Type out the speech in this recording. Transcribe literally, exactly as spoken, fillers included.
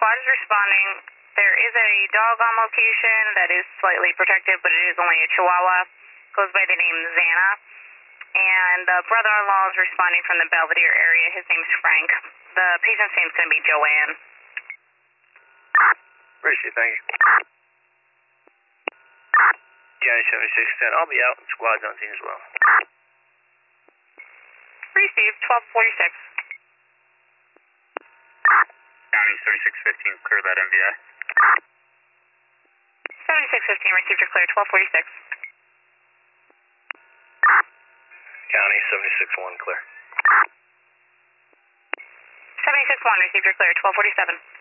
squad is responding. There is a dog on location that is slightly protective, but it is only a Chihuahua. Goes by the name Xana. And the brother-in-law is responding from the Belvedere area. His name's Frank. The patient's name's going to be Joanne. Appreciate it, thank you. County seventy-six ten, I'll be out. Squad's on scene as well. Received, twelve forty-six. County seventy-six fifteen, clear that M V I. seventy-six fifteen, received or clear, twelve forty-six. County seventy-six one, clear. seventy-six one, received or clear, twelve forty-seven.